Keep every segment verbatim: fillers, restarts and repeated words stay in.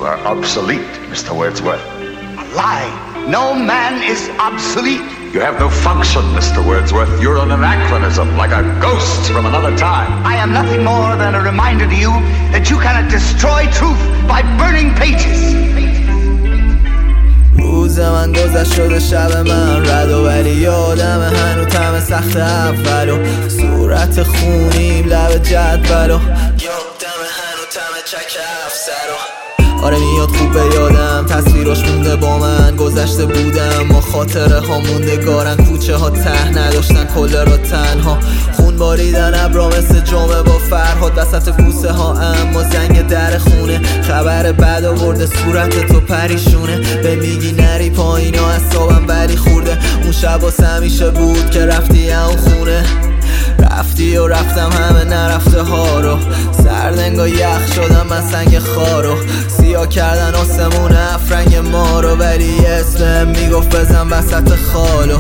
are obsolete, Mister Wordsworth. A lie. No man is obsolete. You have no function, Mister Wordsworth. You're an anachronism, like a ghost from another time. I am nothing more than a reminder to you that you cannot destroy truth by burning pages. روز من گذشت شده شب من رد و ولی یادم هنو تم سخت اولو صورت خونیم لب جدولو یادم هنو تم چک افسرو آره میاد خوب به یادم تصویراش مونده با من گذشته بودم ما خاطره ها موندگارن کوچه ها ته نداشتن کله را تنها خون باریدن ابرا مثل جمعه با فرهاد وسط بوسه ها اما زنگ در خونه خبر بد آورده صورت تو پریشونه به میگی نری پایین ها اصابم ولی خورده اون شب واسه همیشه بود که رفتی اون خونه رفتی و رفتم همه نرفته ها رو سردنگا یخ شدم من سنگ خارو سیاه کردن آسمون افرنگ ما رو ولی اسمم میگفت بزن وسط خالو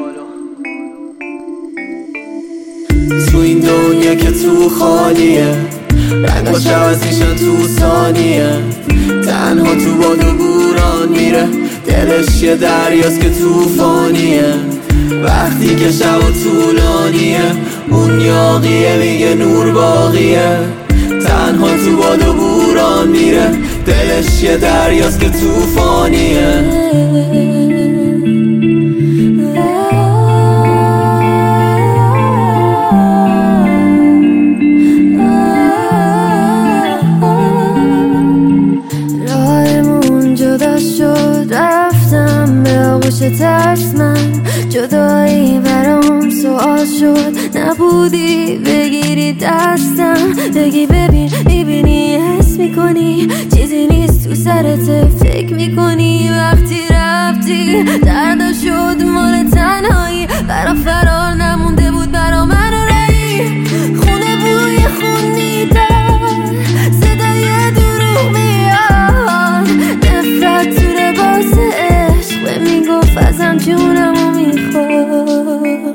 تو این دنیا که تو خالیه رنگاش عوض میشن تو ثانیه تنها تو باد و بوران میره دلش یه دریاست که توفانیه وقتی که شب و طولانیه اون یاقیه میگه نور باقیه تنها تو باد و بوران میره دلش یه دریاست که توفانیه راهمون جدا شد رفتم به آغوش ترس من جدایی برام سوال شد نبودی بگیری دستم بگی ببین میبینی حس میکنی چیزی نیست تو سرت فکر میکنی وقتی رفتی دردا شد مال تنهایی برا فرار نمونده بود برا من و رایی خونه بوی خون میدن صدای دروغ میاد نفرت تو لباس عشق میگفت ازم جونمو میخواد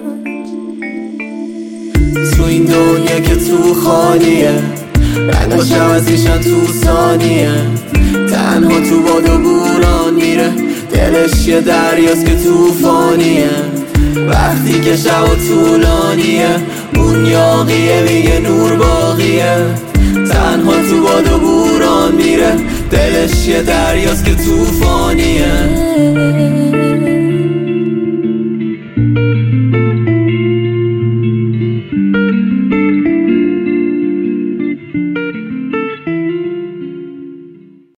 تو این دنیا که تو خالیه رنگاش عوض میشن تو ثانیه تنها تو باد و بوران میره دلش یه دریاست که توفانیه وقتی که شب و طولانیه اون یاقیه میگه نور باقیه تنها تو باد و بوران میره دلش یه دریاست که توفانیه